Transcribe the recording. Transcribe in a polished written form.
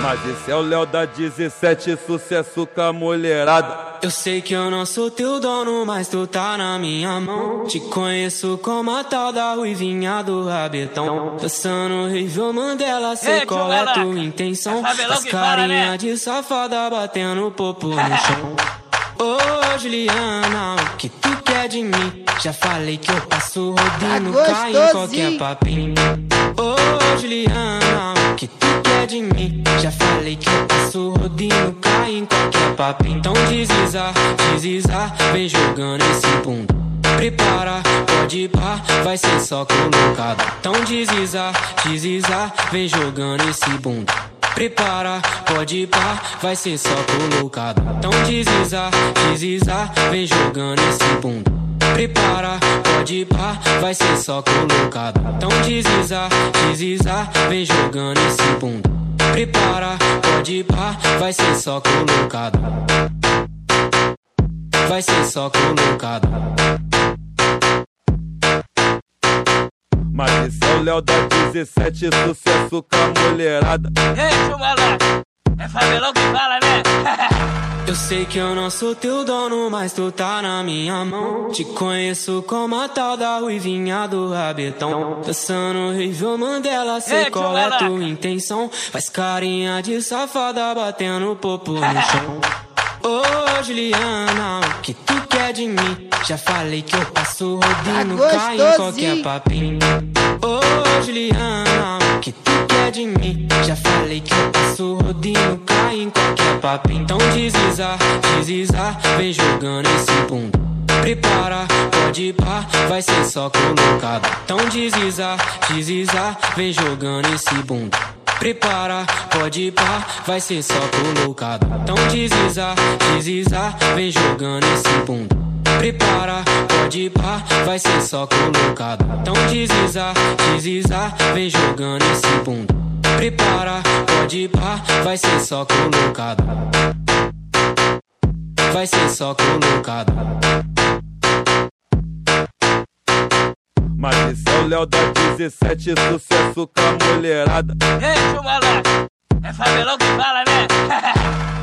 Mas esse é o Léo da 17, sucesso com a mulherada. Eu sei que eu não sou teu dono, mas tu tá na minha mão. Te conheço como a tal da ruivinha do rabetão. Dançando horrível Mandela, sei qual é tua intenção. As carinha de safada batendo popo no chão. Ô Juliana, o que tu quer de mim? Já falei que eu passo rodinho, cai em qualquer papinho. Ô Juliana, o que tu quer de mim? Já falei que eu passo rodinho, cai em qualquer papinho. Então deslizar, vem jogando esse bunda. Prepara, pode ir pá, vai ser só colocado. Então deslizar, vem jogando esse bunda. Prepara, pode ir pá, vai ser só colocado. Então deslizar, vem jogando esse bunda. Prepara, pode ir pá, vai ser só colocado. Então deslizar, vem jogando esse bunda. Prepara, pode ir pá, vai ser só colocado. Vai ser só colocado. Mas esse é o Léo da 17, sucesso com a mulherada. Ei, chumalá, é Fabelão que fala, né? Eu sei que eu não sou teu dono, mas tu tá na minha mão. Te conheço como a tal da ruivinha do rabetão. Dançando horrível Mandela, sei qual é tua intenção. Faz carinha de safada batendo popo no chão. Ô Juliana, o que tu quer de mim? Já falei que eu passo rodinho, cai em qualquer papinho. Ô Juliana, o que tu quer de mim? Já falei que eu passo rodinho, cai em qualquer papinho. Então deslizar, vem jogando esse bunda. Prepara, pode ir pá, vai ser só colocado. Então deslizar, vem jogando esse bunda. Prepara, pode ir pá, vai ser só colocado. Então deslizar, vem jogando esse bunda. Prepara, pode ir pá, vai ser só colocado. Então deslizar, vem jogando esse bunda. Prepara, pode ir pá, vai ser só colocado. Vai ser só colocado. Mas esse é o Léo da 17, sucesso com a mulherada. Ei, chumalá, é Fabelão que fala, né?